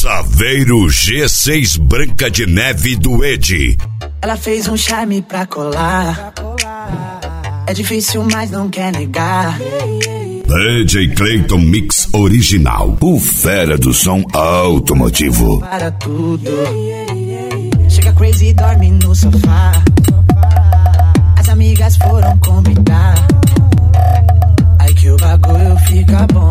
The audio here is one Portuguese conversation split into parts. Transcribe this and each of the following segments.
Saveiro G6 Branca de Neve do Edi. Ela fez um charme pra colar. É difícil, mas não quer negar. DJ Clayton Mix Original, o fera do som automotivo. Para tudo. Chega crazy e dorme no sofá. As amigas foram convidar. Aí que o bagulho fica bom.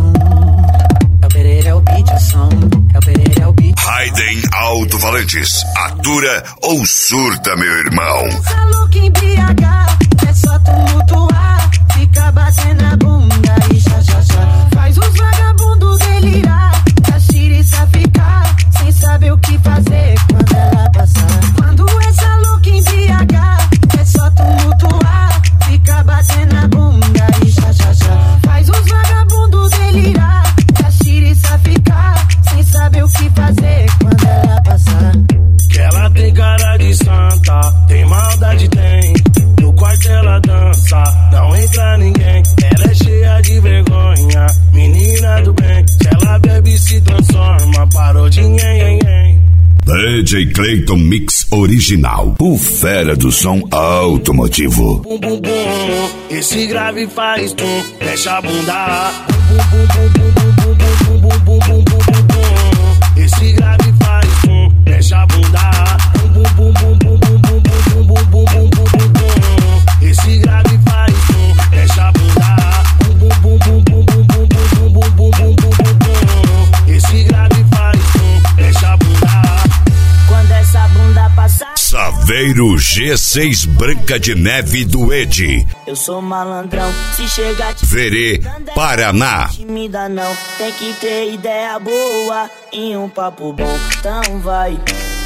É o Pereira, é o beat, o som. É o Pereira, é o beat. Raiden Alto Valentes, atura ou surta, meu irmão. Essa louca em BH, é só tumultuar. Fica batendo a bunda e já. Faz os vagabundos delirar. A xiriça ficar sem saber o que fazer quando ela passar. Quando essa louca em BH, é só tumultuar. Fica batendo a bunda e já. Faz os vagabundos delirar. A xiriça ficar sem saber o que fazer quando ela passar. Que ela tem cara de santa, tem maldade, tem. No quarto ela dança, não entra ninguém. Ela é cheia de vergonha, menina do bem. Se ela bebe se transforma, parou de nhen. DJ Clayton Mix Original, o fera do som automotivo. Bum bum bum, esse grave faz tum, deixa a bunda. Bum bum bum bum bum bum bum bum bum bum bum. Esse grave faz tum, deixa a bunda. Bum bum bum bum bum bum bum bum bum bum bum bum. Esse grave faz tum, deixa a bunda. Bum bum bum bum bum bum bum bum bum bum bum. Esse grave faz tum, deixa a bunda. Quando essa bunda passar, Saveiro G6 Branca de Neve do Edi. eu sou malandrão. Se chegar Verê, Paraná. tímida não, tem que ter ideia boa e um papo bom. Então vai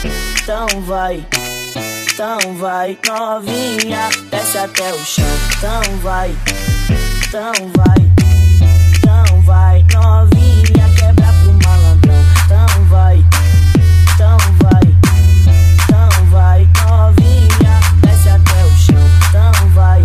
novinha, desce até o chão. Então vai novinha, quebra pro malandrão. Então vai novinha, desce até o chão. Então vai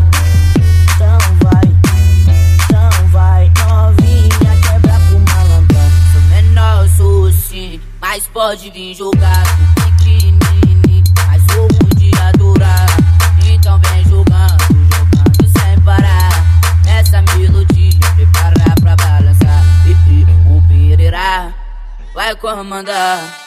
novinha, quebra pro malandrão. Sou menor, sou sim, mas pode vir jogar. Pequenine, mas sou de adorar. Então vem jogando sem parar. Essa melodia, preparar pra balançar. O Pereira vai comandar.